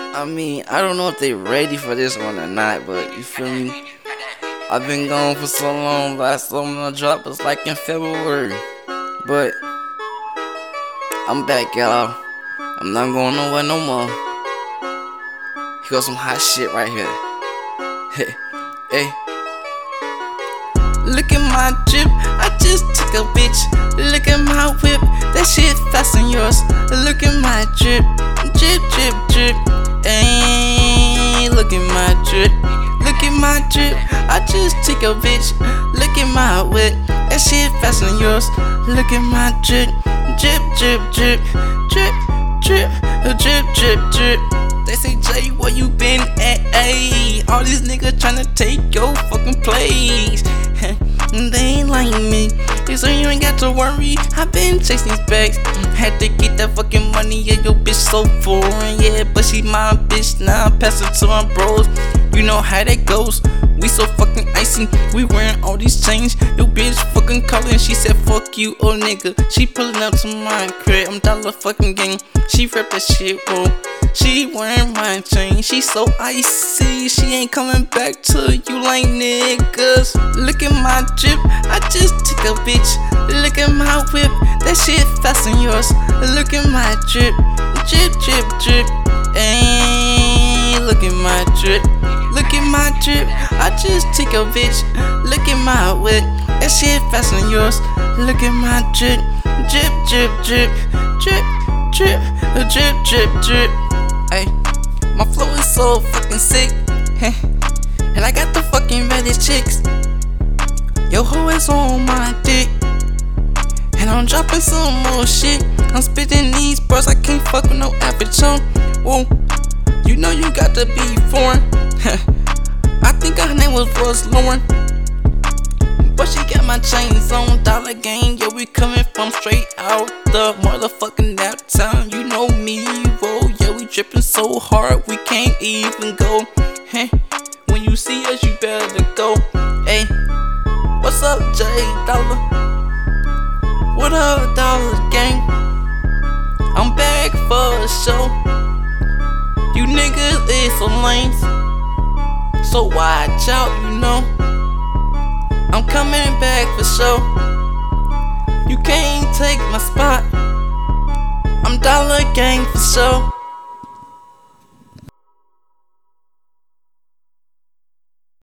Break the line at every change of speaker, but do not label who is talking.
I mean, I don't know if they ready for this one or not, but you feel me? I've been gone for so long, last song I dropped was like in February. But I'm back, y'all. I'm not going nowhere no more. Here goes some hot shit right here. Hey, hey. Look at my drip, I just took a bitch. Look at my whip, that shit faster than yours. Look at my drip, drip, drip, drip. Hey, look at my drip, look at my drip. I just took a bitch. Look at my whip, that shit faster than yours. Look at my drip, drip, drip, drip, drip, drip, drip, drip, drip. They say, Jay, where you been at? Ay, all these niggas tryna take your fucking place. They ain't like me, so you ain't got to worry. I been chasing these bags. Had to get that fucking money, yeah, your bitch so foreign, yeah. But she my bitch, now I pass it to my bros. You know how that goes. We so fucking icy, we wearing all these chains. Your bitch fucking calling, she said fuck you, oh nigga. She pulling up to my crib, I'm dollar fucking gang. She rep that shit, whoa. She wearing my chain, she so icy. She ain't coming back to you like niggas. Look at my drip, I just took a bitch. Look at my whip, that shit faster than yours. Look at my drip, drip, drip, drip. Ayy, look at my drip, look at my drip. I just took a bitch. Look at my whip, that shit faster than yours. Look at my drip, drip, drip, drip, drip, drip, drip, drip, drip. Ay, my flow is so fucking sick, and I got the fucking baddest chicks. Yo ho is on my dick, and I'm dropping some more shit. I'm spitting these bars, I can't fuck with no average chump. Whoa, you know you got to be foreign. I think her name was Lauren, but she got my chains on. Dollar Gang, yeah, we coming from straight out the motherfucking downtown. You know me, whoa, yeah, we dripping so hard we can't even go. When you see us, you better go. Hey, what's up, Jay Dollar? What up, Dollar Gang? I'm back for a show. You niggas is so lame, so watch out, you know. I'm coming back for sure. You can't take my spot. I'm Dollar Gang for sure.